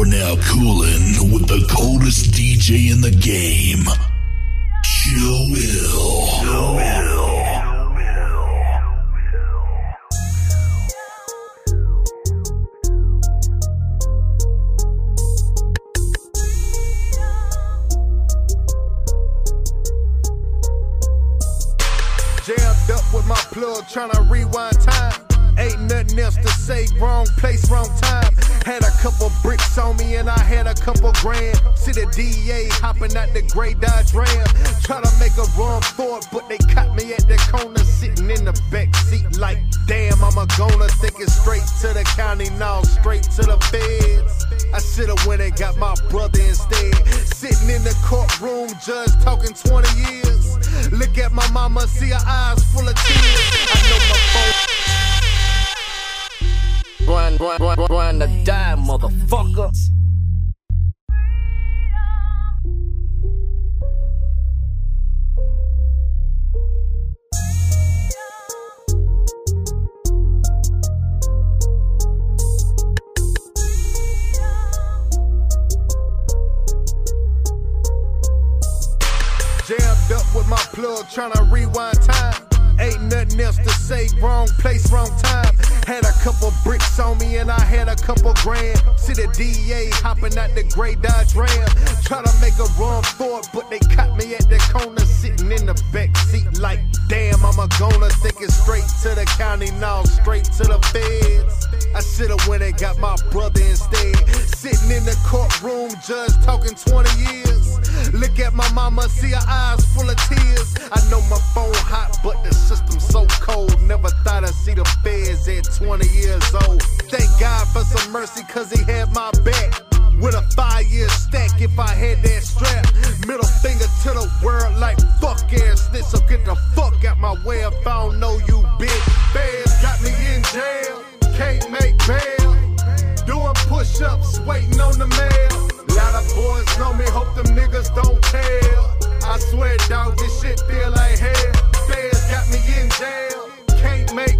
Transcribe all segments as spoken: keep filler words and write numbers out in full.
now coolin' with the coldest D J in the game, Chill Will. Chill Will. Jammed up with my plug, tryna rewind time. Ain't nothing else to say, wrong place, wrong time. Had a couple bricks on me and I had a couple grand. See the D A hopping out the gray Dodge Ram. Try to make a run for it, but they caught me at the corner, sitting in the back seat like, damn, I'm a goner. Thinking straight to the county, now straight to the feds. I should've went and got my brother instead. Sitting in the courtroom, judge talking twenty years. Look at my mama, see her eyes full of tears. I know my phone. Run, run, run, run to die, motherfucker. Jammed up with my plug, tryna rewind time. Ain't nothing else to say, wrong place, wrong time. Had a couple bricks on me and I had a couple grand. See the D A hopping out the gray Dodge Ram. Try to make a run for it, but they caught me at the corner, sitting in the back seat like, damn, I'm a goner. Thinking straight to the county, now straight to the feds. I should've went and got my brother instead. Sitting in the courtroom, judge talking twenty years. Look at my mama, see her eyes full of tears. I know my phone hot, but the system so cold. Never thought I'd see the feds at twenty years old. Thank God for some mercy, cause he had my back. With a five-year stack, if I had that strap. Middle finger to the world like fuck ass snitch. So get the fuck out my way if I don't know you, bitch. Feds got me in jail, can't make bail. Doing push-ups, waiting on the mail. Lot of boys know me, hope them niggas don't tell. I swear, dog, this shit feel like hell. Feds got me in jail, can't make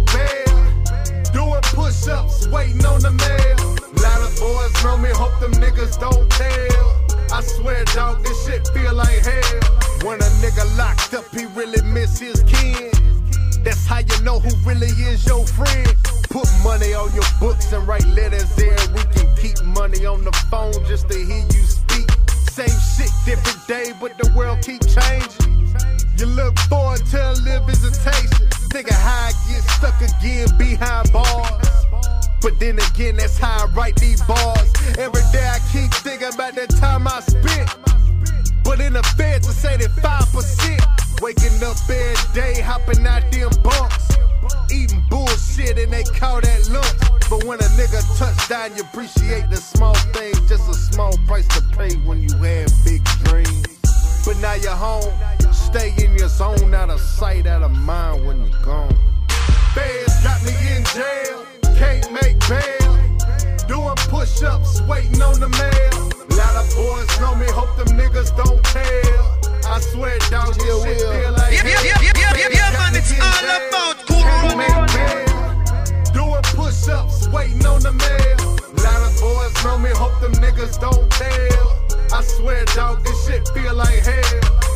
bail. Doing push-ups, waiting on the mail. Lot of boys know me, hope them niggas don't tell. I swear, dog, this shit feel like hell. When a nigga locked up, he really miss his kin. That's how you know who really is your friend. Put money on your books and write letters there. We can keep money on the phone just to hear you speak. Same shit, different day, but the world keep changing. You look forward to a little visitation. Think of how I get stuck again behind bars. But then again, that's how I write these bars. Every day I keep thinking about the time I spent. But in the feds, it's eighty-five percent. Waking up every day, hopping out them bunks. Eating bullshit and they call that lunch. But when a nigga touchdown, you appreciate the small things. Just a small price to pay when you have big dreams. But now you're home, stay in your zone. Out of sight, out of mind when you're gone. Feds got me in jail, can't make bail. Doing push-ups, waiting on the mail. Lot of boys know me, hope them niggas don't tell. I swear, dog, this shit feel like yeah, yeah, yeah, yeah, yeah, yeah, man, it's all about cool running. Doing push-ups, waiting on the mail. Lot of boys know me, hope them niggas don't tell. I swear, dog, this shit feel like hell.